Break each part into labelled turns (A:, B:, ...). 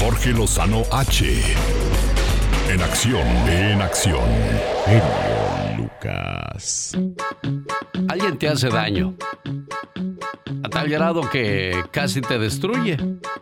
A: Jorge Lozano H. En acción, en acción. Genio Lucas.
B: Alguien te hace daño, a tal grado que casi te destruye.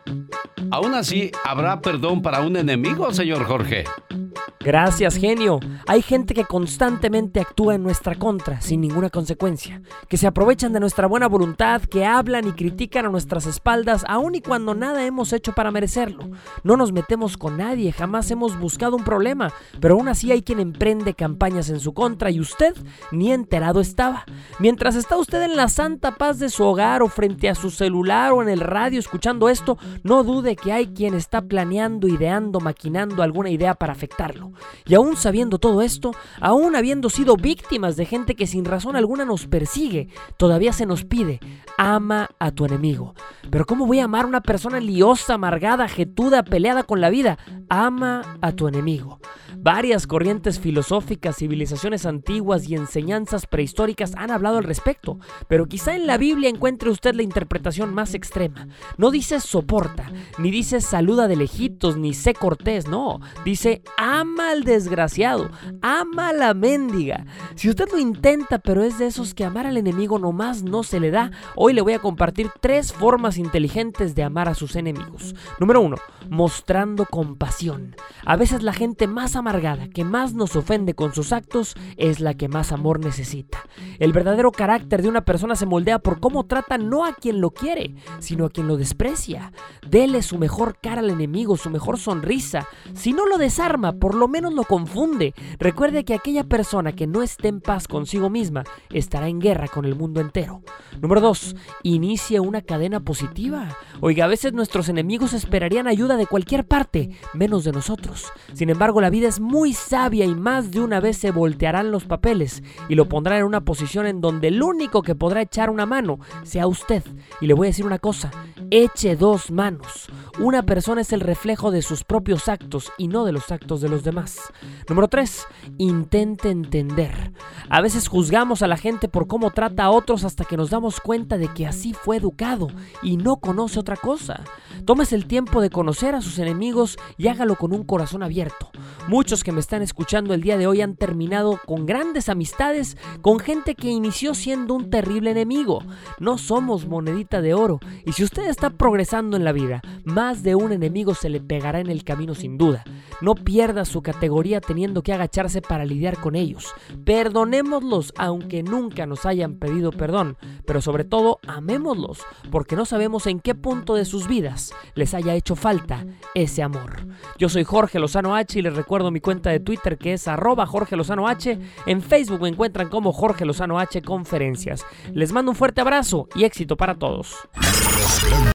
B: Aún así, ¿habrá perdón para un enemigo, señor Jorge?
C: Gracias, genio. Hay gente que constantemente actúa en nuestra contra sin ninguna consecuencia, que se aprovechan de nuestra buena voluntad, que hablan y critican a nuestras espaldas, aun y cuando nada hemos hecho para merecerlo. No nos metemos con nadie, jamás hemos buscado un problema, pero aún así hay quien emprende campañas en su contra y usted ni enterado estaba. Mientras está usted en la santa paz de su hogar o frente a su celular o en el radio escuchando esto, no dude que hay quien está planeando, ideando, maquinando alguna idea para afectarlo. Y aún sabiendo todo esto, aún habiendo sido víctimas de gente que sin razón alguna nos persigue, todavía se nos pide: ama a tu enemigo. Pero ¿cómo voy a amar a una persona liosa, amargada, jetuda, peleada con la vida? Ama a tu enemigo. Varias corrientes filosóficas, civilizaciones antiguas y enseñanzas prehistóricas han hablado al respecto, pero quizá en la Biblia encuentre usted la interpretación más extrema. No dice soporta, ni dice saluda de lejitos, ni sé cortés, no. Dice ama al desgraciado, ama a la mendiga. Si usted lo intenta, pero es de esos que amar al enemigo nomás no se le da, hoy le voy a compartir 3 formas inteligentes de amar a sus enemigos. Número 1, mostrando compasión. A veces la gente más amargada, que más nos ofende con sus actos, es la que más amor necesita. El verdadero carácter de una persona se moldea por cómo trata no a quien lo quiere, sino a quien lo desprecia. Dele su mejor cara al enemigo, su mejor sonrisa. Si no lo desarma, por lo menos lo confunde. Recuerde que aquella persona que no esté en paz consigo misma estará en guerra con el mundo entero. Número 2, inicie una cadena positiva. Oiga, a veces nuestros enemigos esperarían ayuda de cualquier parte, menos de nosotros. Sin embargo, la vida es muy sabia y más de una vez se voltearán los papeles y lo pondrán en una posición en donde el único que podrá echar una mano sea usted. Y le voy a decir una cosa: eche 2 manos. Una persona es el reflejo de sus propios actos y no de los actos de los demás. Número 3, intente entender. A veces juzgamos a la gente por cómo trata a otros hasta que nos damos cuenta de que así fue educado y no conoce otra cosa. Tómese el tiempo de conocer a sus enemigos y hágalo con un corazón abierto. Muchos que me están escuchando el día de hoy han terminado con grandes amistades con gente que inició siendo un terrible enemigo. No somos monedita de oro, y si usted está progresando en la vida, más de un enemigo se le pegará en el camino sin duda. No pierda su categoría teniendo que agacharse para lidiar con ellos. Perdonémoslos aunque nunca nos hayan pedido perdón, pero sobre todo amémoslos, porque no sabemos en qué punto de sus vidas les haya hecho falta ese amor. Yo soy Jorge Lozano H y les recuerdo mi cuenta de Twitter, que es @Jorge Lozano H. En Facebook me encuentran como Jorge Lozano H Conferencias. Les mando un fuerte abrazo y éxito para todos.